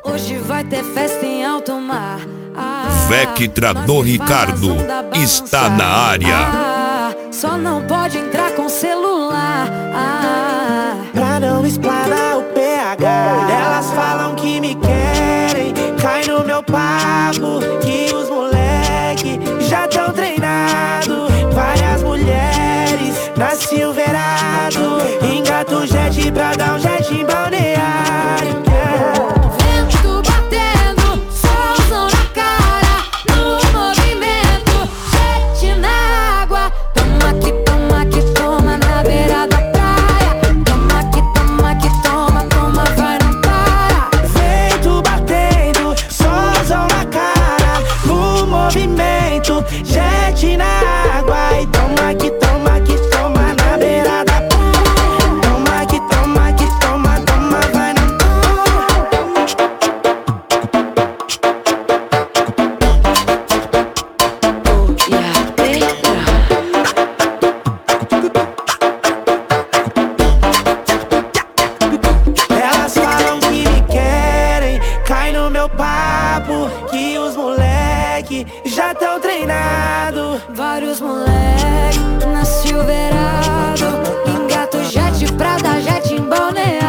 Hoje vai ter festa em alto mar. Vectra do Ricardo está na área. Só não pode entrar com celular. Pra não explanar o PH, elas falam que me querem. Cai no meu papo que os moleque já tão treinado. Várias mulheres na Silverado. Engata o jet pra dar um jet em balneário. Vento batendo, solzão na cara, no movimento, jet na água. Toma que toma na beira da praia. Toma que toma, vai não para. Vento batendo, solzão na cara, no movimento, jet na água. E toma que toma na beira da praia. Toma que toma, vai não Elas falam que me querem, cai no meu papo que os moleque já tão treinado. Vários moleque na Silverado. Engata o jet pra dar jet em balneário.